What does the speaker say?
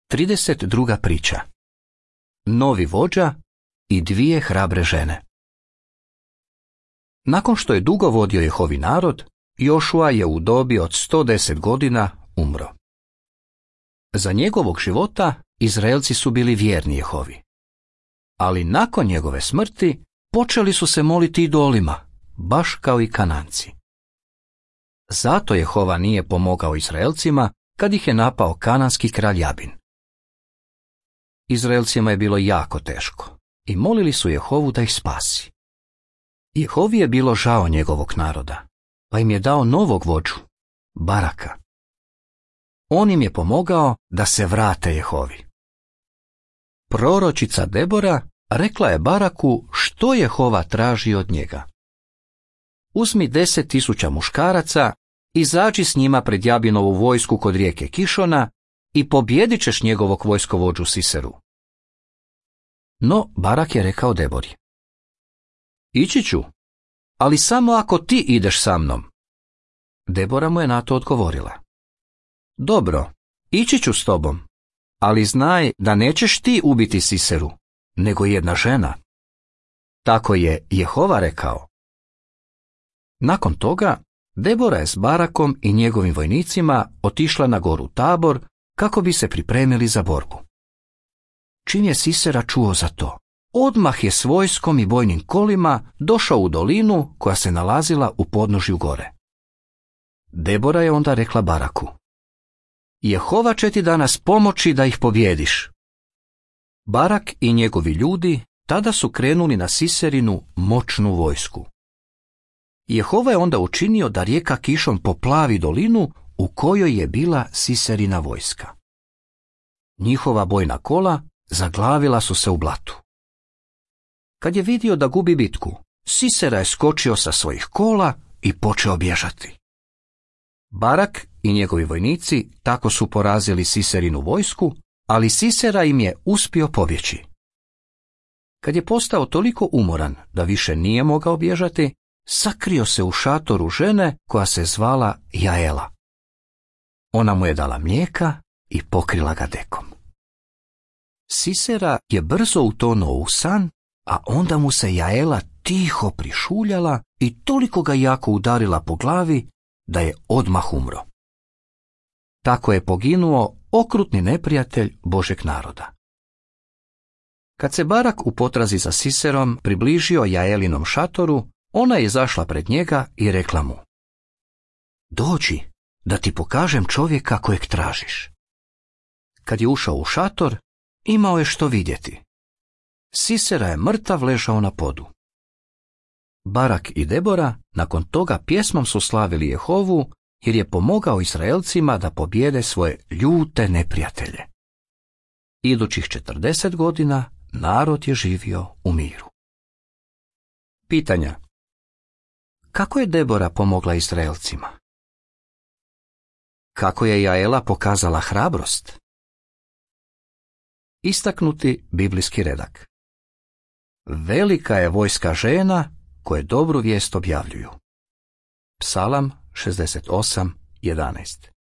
32. priča. Novi vođa i dvije hrabre žene. Nakon što je dugo vodio Jehovi narod, Jošua je u dobi od 110 godina umro. Za njegovog života Izraelci su bili vjerni Jehovi. Ali nakon njegove smrti počeli su se moliti idolima, baš kao i Kananci. Zato Jehova nije pomogao Izraelcima kad ih je napao kananski kralj Jabin. Izraelcima je bilo jako teško i molili su Jehovu da ih spasi. Jehovi je bilo žao njegovog naroda, pa im je dao novog vođu, Baraka. On im je pomogao da se vrate Jehovi. Proročica Debora rekla je Baraku što Jehova traži od njega. Uzmi 10.000 muškaraca, izađi s njima pred Jabinovu vojsku kod rijeke Kišona i pobjedit ćeš njegovog vojskovođu Siseru. No Barak je rekao Debori: Ići ću, ali samo ako ti ideš sa mnom. Debora mu je na to odgovorila: Dobro, ići ću s tobom, ali znaj da nećeš ti ubiti Siseru, nego jedna žena. Tako je Jehova rekao. Nakon toga, Debora je s Barakom i njegovim vojnicima otišla na goru Tabor kako bi se pripremili za borbu. Čim je Sisera čuo za to, odmah je s vojskom i bojnim kolima došao u dolinu koja se nalazila u podnožju gore. Debora je onda rekla Baraku: Jehova će ti danas pomoći da ih pobjediš. Barak i njegovi ljudi tada su krenuli na Siserinu moćnu vojsku. Jehova je onda učinio da rijeka Kišon poplavi dolinu u kojoj je bila Siserina vojska. Njihova bojna kola zaglavila su se u blatu. Kad je vidio da gubi bitku, Sisera je skočio sa svojih kola i počeo bježati. Barak i njegovi vojnici tako su porazili Siserinu vojsku, ali Sisera im je uspio pobjeći. Kad je postao toliko umoran da više nije mogao bježati, sakrio se u šatoru žene koja se zvala Jaela. Ona mu je dala mlijeka i pokrila ga dekom. Sisera je brzo utonuo u san, a onda mu se Jaela tiho prišuljala i toliko ga jako udarila po glavi da je odmah umro. Tako je poginuo okrutni neprijatelj Božeg naroda. Kad se Barak u potrazi za Siserom približio Jaelinom šatoru, ona je izašla pred njega i rekla mu: Dođi, da ti pokažem čovjeka kojeg tražiš. Kad je ušao u šator, imao je što vidjeti. Sisera je mrtav ležao na podu. Barak i Debora nakon toga pjesmom su slavili Jehovu jer je pomogao Izraelcima da pobjede svoje ljute neprijatelje. Idućih 40 godina narod je živio u miru. Pitanja: kako je Debora pomogla Izraelcima? Kako je Jaela pokazala hrabrost? Istaknuti biblijski redak. Velika je vojska žena koje dobru vijest objavljuju. Psalam 68:11.